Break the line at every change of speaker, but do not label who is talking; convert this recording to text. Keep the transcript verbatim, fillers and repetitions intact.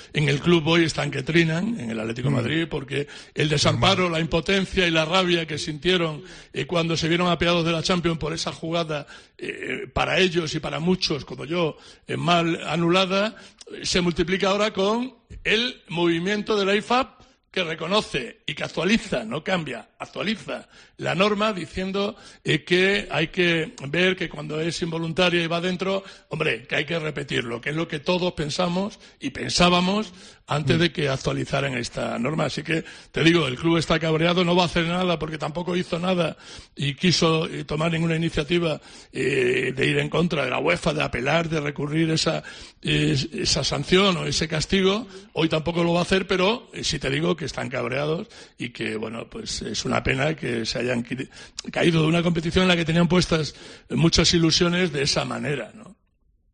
en el club hoy están que trinan, en el Atlético de Madrid, porque el desamparo, la impotencia y la rabia que sintieron eh, cuando se vieron apeados de la Champions por esa jugada eh, para ellos y para muchos, como yo, eh, mal anulada, se multiplica ahora con el movimiento de la I F A B, que reconoce y que actualiza, no cambia, actualiza la norma diciendo eh, que hay que ver que cuando es involuntaria y va dentro, hombre, que hay que repetirlo, que es lo que todos pensamos y pensábamos antes de que actualizaran esta norma. Así que, te digo, el club está cabreado, no va a hacer nada porque tampoco hizo nada y quiso eh, tomar ninguna iniciativa eh, de ir en contra de la UEFA, de apelar, de recurrir esa, eh, esa sanción o ese castigo. Hoy tampoco lo va a hacer, pero eh, sí te digo que están cabreados y que, bueno, pues es una pena que se hayan caído de una competición en la que tenían puestas muchas ilusiones de esa manera, ¿no?